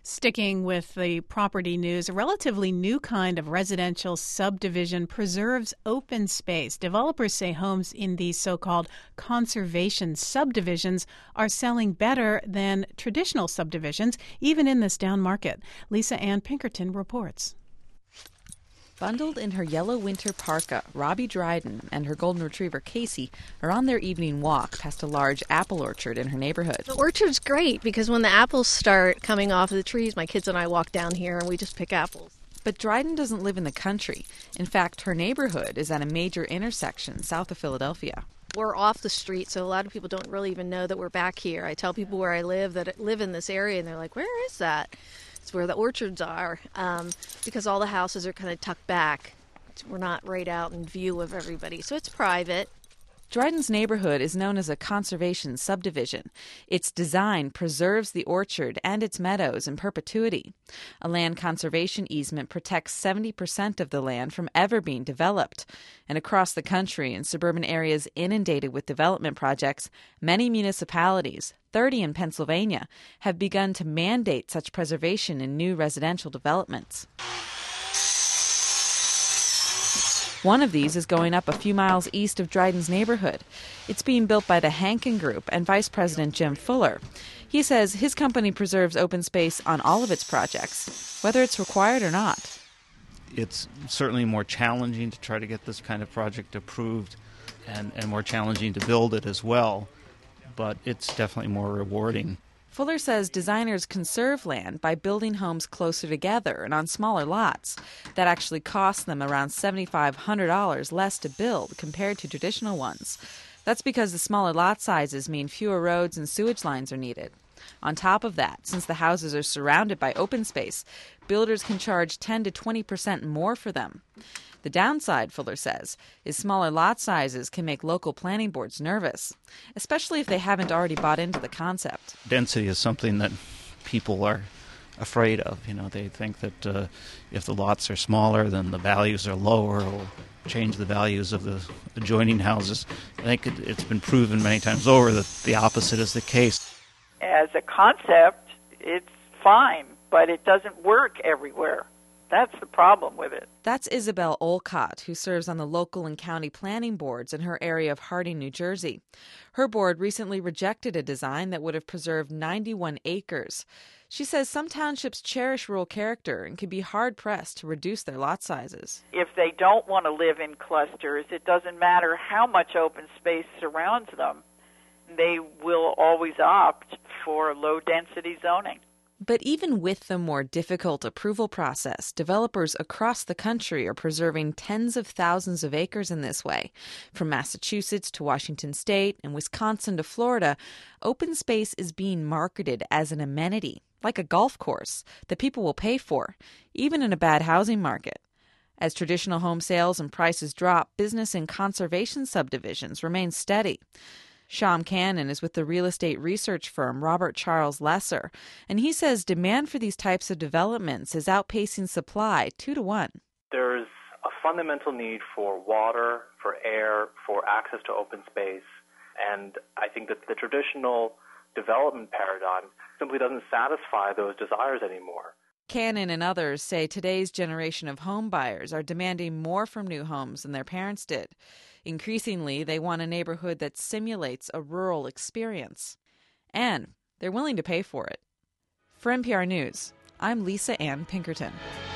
Sticking with the property news, a relatively new kind of residential subdivision preserves open space. Developers say homes in these so-called conservation subdivisions are selling better than traditional subdivisions, even in this down market. Lisa Ann Pinkerton reports. Bundled in her yellow winter parka, Robbie Dryden and her golden retriever Casey are on their evening walk past a large apple orchard in her neighborhood. The orchard's great because when the apples start coming off of the trees, my kids and I walk down here and we just pick apples. But Dryden doesn't live in the country. In fact, her neighborhood is at a major intersection south of Philadelphia. We're off the street, so a lot of people don't really even know that we're back here. I tell people where I live that I live in this area, and they're like, where is that? It's where the orchards are, because all the houses are kind of tucked back. We're not right out in view of everybody, so it's private. Dryden's neighborhood is known as a conservation subdivision. Its design preserves the orchard and its meadows in perpetuity. A land conservation easement protects 70% of the land from ever being developed. And across the country, in suburban areas inundated with development projects, many municipalities, 30 in Pennsylvania, have begun to mandate such preservation in new residential developments. One of these is going up a few miles east of Dryden's neighborhood. It's being built by the Hankin Group and Vice President Jim Fuller. He says his company preserves open space on all of its projects, whether it's required or not. It's certainly more challenging to try to get this kind of project approved and more challenging to build it as well, but it's definitely more rewarding. Fuller says designers conserve land by building homes closer together and on smaller lots. That actually costs them around $7,500 less to build compared to traditional ones. That's because the smaller lot sizes mean fewer roads and sewage lines are needed. On top of that, since the houses are surrounded by open space, builders can charge 10 to 20% more for them. The downside, Fuller says, is smaller lot sizes can make local planning boards nervous, especially if they haven't already bought into the concept. Density is something that people are afraid of. They think that if the lots are smaller, then the values are lower or change the values of the adjoining houses. I think it's been proven many times over that the opposite is the case. As a concept, it's fine, but it doesn't work everywhere. That's the problem with it. That's Isabel Olcott, who serves on the local and county planning boards in her area of Harding, New Jersey. Her board recently rejected a design that would have preserved 91 acres. She says some townships cherish rural character and can be hard-pressed to reduce their lot sizes. If they don't want to live in clusters, it doesn't matter how much open space surrounds them. They will always opt for low-density zoning. But even with the more difficult approval process, developers across the country are preserving tens of thousands of acres in this way. From Massachusetts to Washington State and Wisconsin to Florida, open space is being marketed as an amenity, like a golf course, that people will pay for, even in a bad housing market. As traditional home sales and prices drop, business in conservation subdivisions remain steady. Sham Cannon is with the real estate research firm Robert Charles Lesser, and he says demand for these types of developments is outpacing supply 2-to-1. There's a fundamental need for water, for air, for access to open space, and I think that the traditional development paradigm simply doesn't satisfy those desires anymore. Cannon and others say today's generation of home buyers are demanding more from new homes than their parents did. Increasingly, they want a neighborhood that simulates a rural experience. And they're willing to pay for it. For NPR News, I'm Lisa Ann Pinkerton.